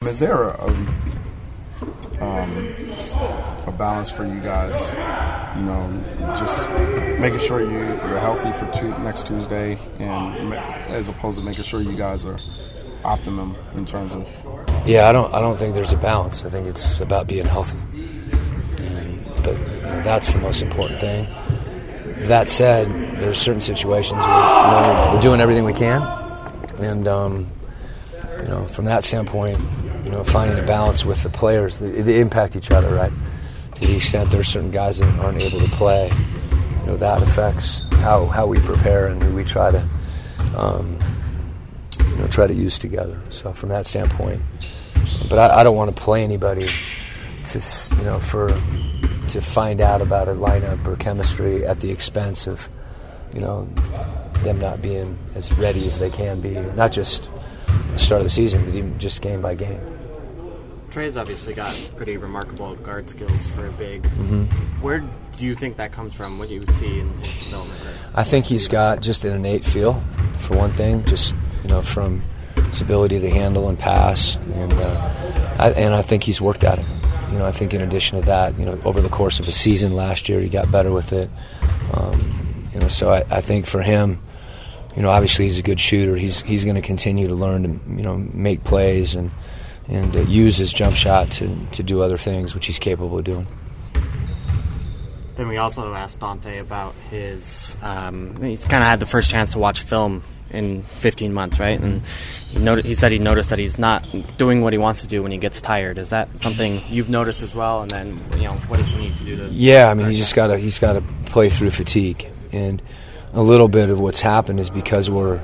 Is there a balance for you guys? You know, just making sure you're healthy for next Tuesday, and as opposed to making sure you guys are optimum in terms of. Yeah, I don't think there's a balance. I think it's about being healthy, but that's the most important thing. That said, there's certain situations where we're doing everything we can, and from that standpoint, finding a balance with the players, they impact each other, right? To the extent there's certain guys that aren't able to play, that affects how we prepare and who we try to use together. So from that standpoint, but I don't want to play anybody to find out about a lineup or chemistry at the expense of them not being as ready as they can be, not just at the start of the season, but even just game by game. Trey's obviously got pretty remarkable guard skills for a big. Mm-hmm. Where do you think that comes from? What do you see in his development? I think he's got just an innate feel, for one thing, just from his ability to handle and pass, and I think he's worked at it. I think in addition to that, over the course of a season last year, he got better with it. So I think for him, obviously he's a good shooter. He's going to continue to learn to make plays and use his jump shot to do other things, which he's capable of doing. Then we also asked Dante about his. He's kind of had the first chance to watch film in 15 months, right? And he said he noticed that he's not doing what he wants to do when he gets tired. Is that something you've noticed as well? And then what does he need to do to? Yeah, I mean he's got to play through fatigue, and a little bit of what's happened is because we're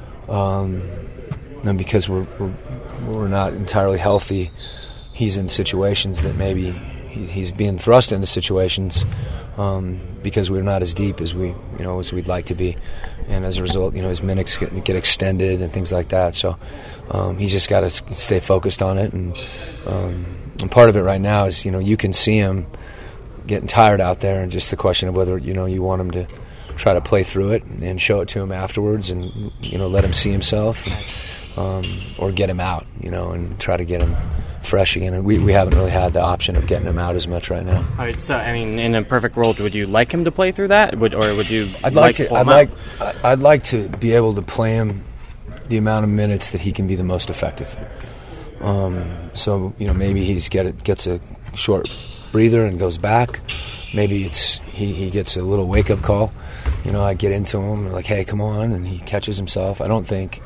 not entirely healthy. He's in situations that maybe he's being thrust into situations because we're not as deep as we'd like to be, and as a result, his minutes get extended and things like that. So he's just got to stay focused on it, and part of it right now is you can see him getting tired out there, and just the question of whether you want him to try to play through it and show it to him afterwards, and let him see himself, or get him out, and try to get him fresh again. And we haven't really had the option of getting him out as much right now. All right, so I mean, in a perfect world, would you like him to play through that, or would you? I'd like to be able to play him the amount of minutes that he can be the most effective. So maybe he gets a short breather and goes back. Maybe it's he gets a little wake up call. I get into him like, hey, come on, and he catches himself. I don't think.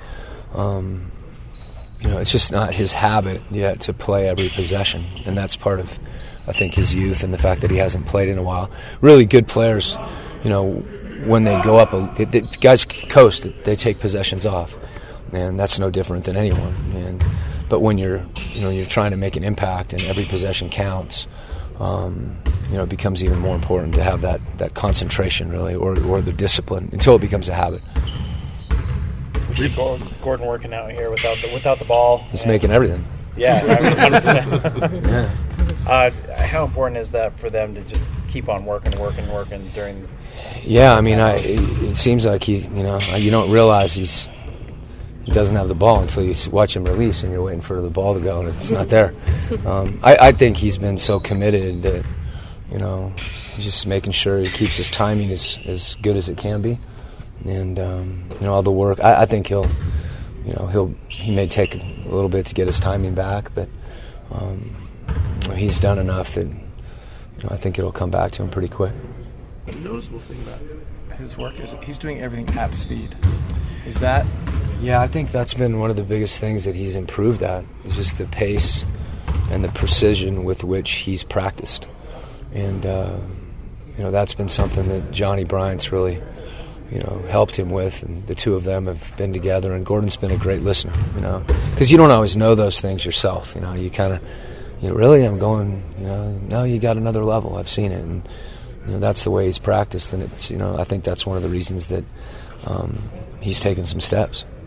It's just not his habit yet to play every possession, and that's part of, I think, his youth and the fact that he hasn't played in a while. Really good players, when they go up, the guys coast, they take possessions off, and that's no different than anyone. But when you're trying to make an impact and every possession counts, it becomes even more important to have that concentration, really, or the discipline until it becomes a habit. We see Gordon working out here without the ball. He's making everything. Yeah, 100%. Yeah. How important is that for them to just keep on working during? Yeah, I mean, it seems like you don't realize he doesn't have the ball until you watch him release, and you're waiting for the ball to go, and it's not there. I think he's been so committed that he's just making sure he keeps his timing as good as it can be. And all the work. I think he may take a little bit to get his timing back, but he's done enough that I think it'll come back to him pretty quick. The noticeable thing about his work is he's doing everything at speed. Is that? Yeah, I think that's been one of the biggest things that he's improved at. Is just the pace and the precision with which he's practiced, and that's been something that Johnny Bryant's really. Helped him with, and the two of them have been together, and Gordon's been a great listener, because you don't always know those things yourself, you kind of, really, I'm going, no, you got another level, I've seen it, and that's the way he's practiced, and it's, I think that's one of the reasons that he's taken some steps.